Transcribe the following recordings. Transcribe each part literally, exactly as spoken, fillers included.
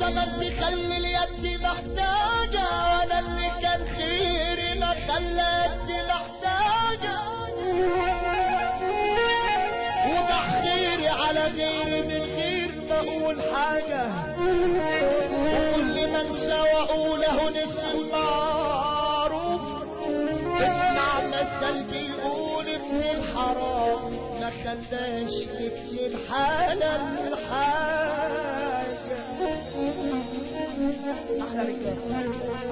زمن تخلي اليد محتاجة، وانا اللي كان خيري ما خلى يدي محتاجة، وضع خيري على غيري من غير ما اقول حاجة، وكل ما انسى واقوله نسي المعروف. اسمع مثل بيقول ابن الحرام ما خلاش لابن الحلال حاجة. احلى رجاله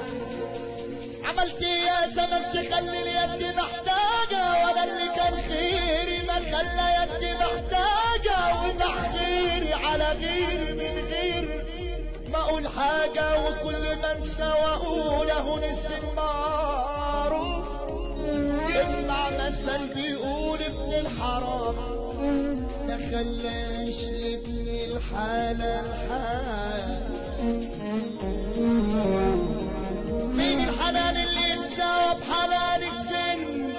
عملت ايه يا زمن تخلي اليد محتاجة، وانا اللي كان خيري ما خلى يدي محتاجة، وضع خيري على غيري من غير ما اقول حاجة، وكل ما انسى واقوله نسي المعروف. اسمع مثل بيقول ابن الحرام ما خلاش لابن الحلال حاجة. فين الحنان اللي يتساوى بحنانك؟ فين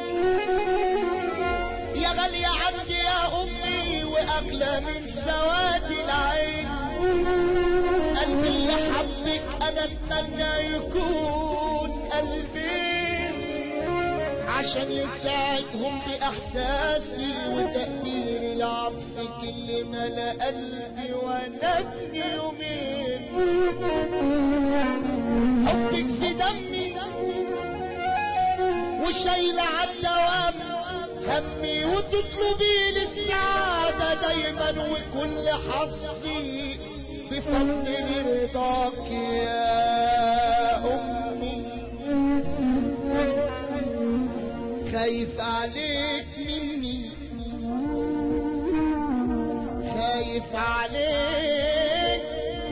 يا غالية عندي يا امي واغلى من سواد العين؟ قلبي اللي حبك انا اتمنى يكون قلبي، عشان يساعدهم باحساسي وتقديري لعطفك اللي ملا قلبي وانا ابن يومين. حبك في دمي وشايله عالدوام همي، وتطلبي لي السعاده دايما وكل حظي بفضل رضاك يا امي. خايف عليك مني، خايف عليك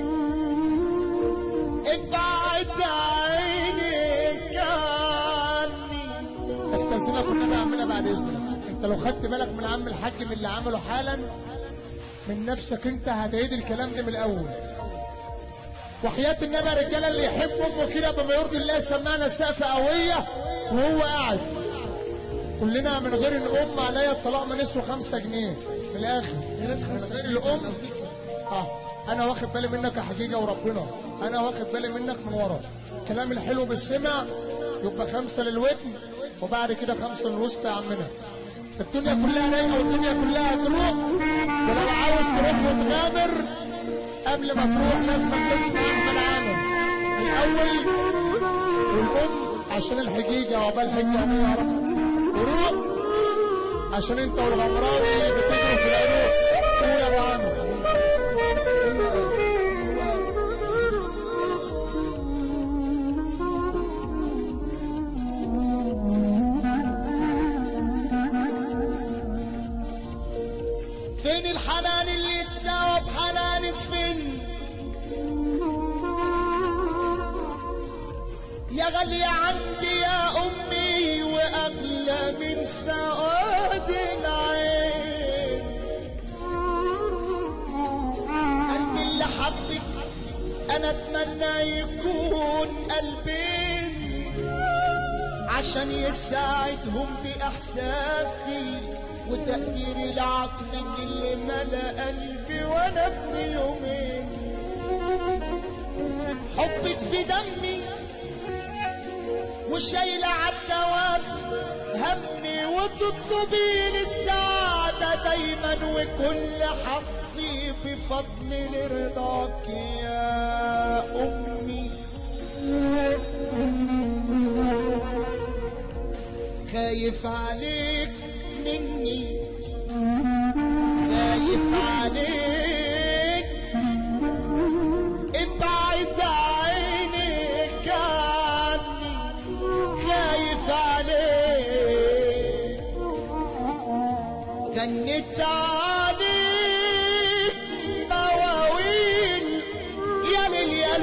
ابعد عينك عني. استاذنك والنبي اعملها بعد اذنك. انت لو خدت بالك من عم الحاج من اللي عمله حالا من نفسك انت هتعيد الكلام ده من الاول. وحياة النبي يا رجاله اللي يحب امه كده بما يرضي الله سمعنا سقفه قويه وهو قاعد. كلنا من غير الام عليا الطلاق ما نسوى خمسة جنيه من الاخر. من غير الام اه انا واخد بالي منك يا حقيقه وربنا، انا واخد بالي منك من ورا. الكلام الحلو بالسمع يبقى خمسه للودن وبعد كده خمسه للوسط يا عمنا. الدنيا كلها رايقه والدنيا كلها هتروح، ولو عاوز تروح وتغامر قبل ما تروح لازم تسمع احمد عامر الاول والام عشان الحقيقه وعقبال حجه يا رب، وروح عشان انت والغمراوي بتجروا في العروق. قول يا ابو عامر. فين الحنان اللي يتساوى بحنانك؟ فين يا غالية عندي يا امي واغلى من سواد العين؟ قلبي اللي حبك انا اتمنى يكون قلبين، عشان يساعدهم باحساسي وتقديري لعطفك اللي ملا قلبي وانا ابن يومين. حبك في دمي وشايله عالدوام همي، وتطلبي لي السعاده دايما وكل حظي بفضل رضاك يا امي. خايف عليك مني، خايف عليك ابعد عينك عني، خايف عليك جنت عليك مواويل يا ليل يا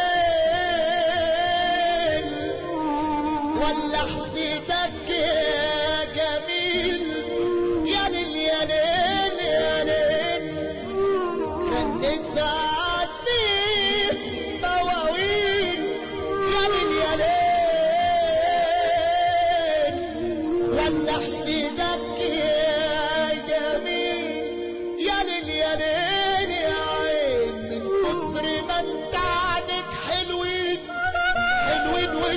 ليل، ولا حسيتك يا جميل يا ليل يا ليل يا ليل. جنت عليك مواويل يا ليل يا ليل، ولا حسيتك يا جميل.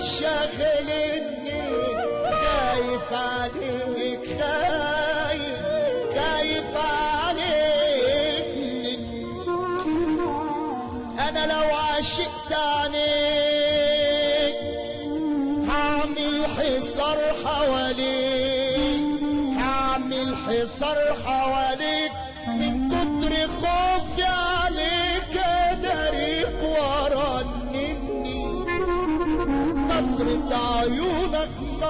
شاغلني، خايف عليك خايف خايف عليك مني. انا لو عشقت عليك هعمل حصار حواليك، هعمل حصار حواليك من كتر خوفي عليك اداريك ورا النني. نظرة عيونك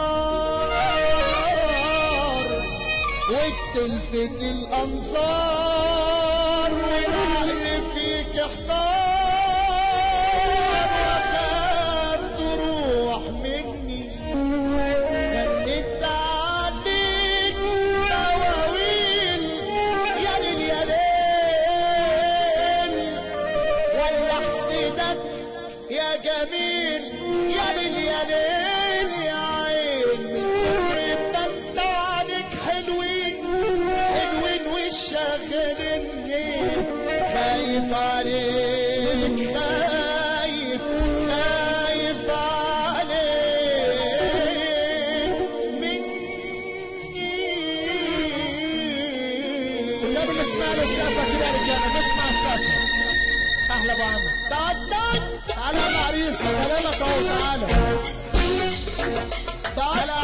نار وتلفت الانظار، والعقل فيك احتار واخاف تروح مني. جنيت عليك مواويل يا ليل يا ليل، ولا احسدك يا جميل يا ليل يا ليل يا عين. من كتر ما انت عليك حلوين حلوين وشاغلني، خايف عليك خايف خايف عليك مني. كلنا بنسمع له السقفه كده يا رجاله، نسمع السقفه. احلى ابو عمرو، تعالى يا عريس، سلامك اهو، تعالى تعالى.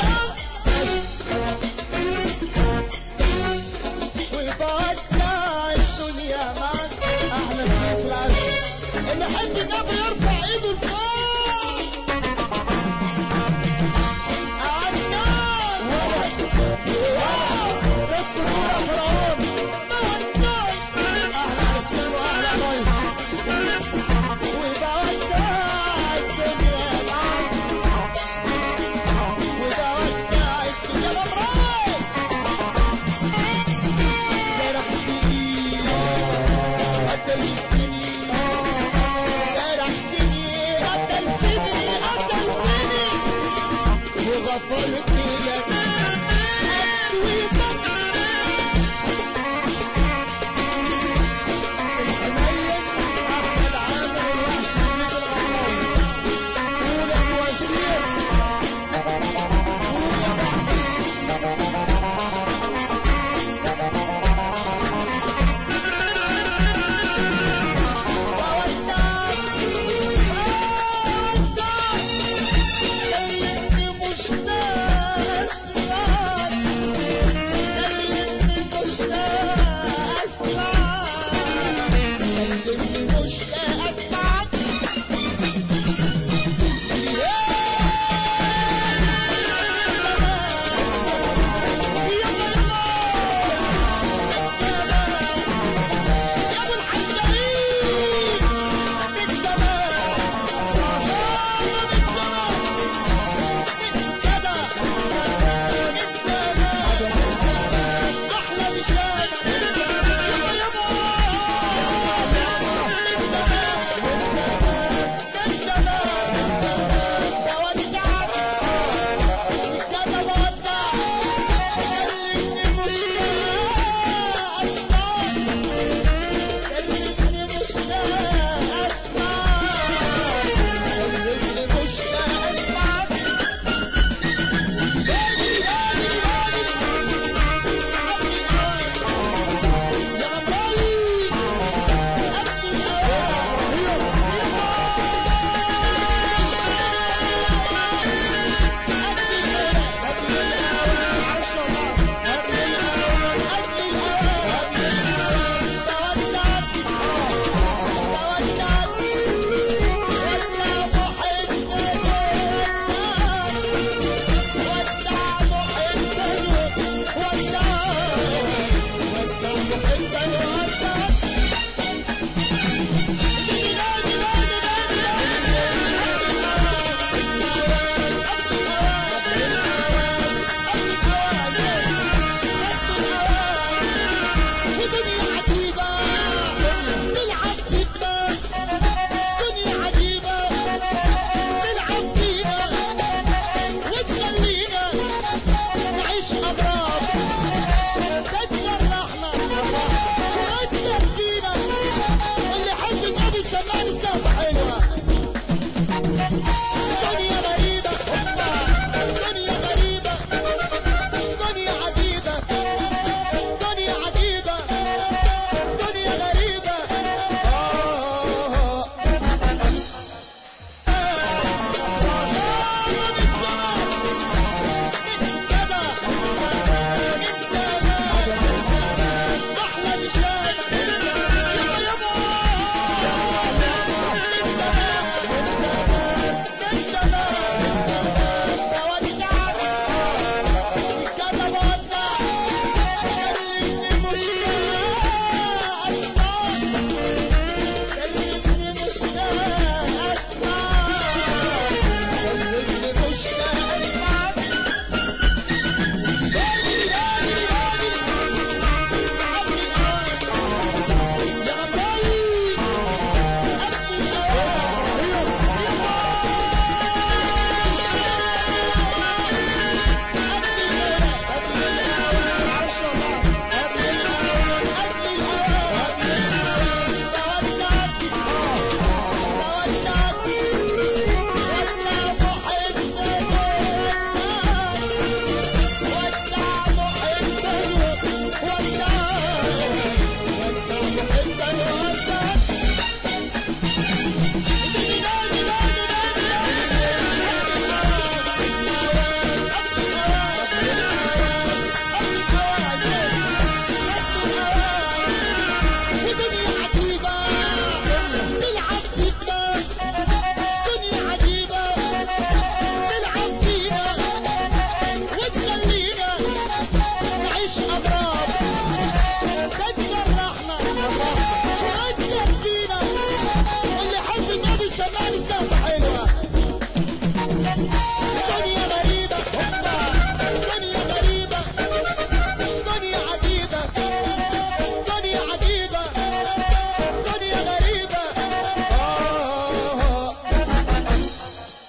وبودع الدنيا معك. احلى سيف العسل. اللي يحب النبي يرفع ايده لفوق. عالنار بس كوره فرعون. احلى عرسان واحلى عرايس. وبودع الدنيا معك، وبودع الدنيا بمراك. جرحتني قتلتني جرحتني قتلتني قتلتني وغفرت لك أسويتك. الحنين احمد عامر الوحش جديد الغمراوي. قول ابو وسيم. مشتاق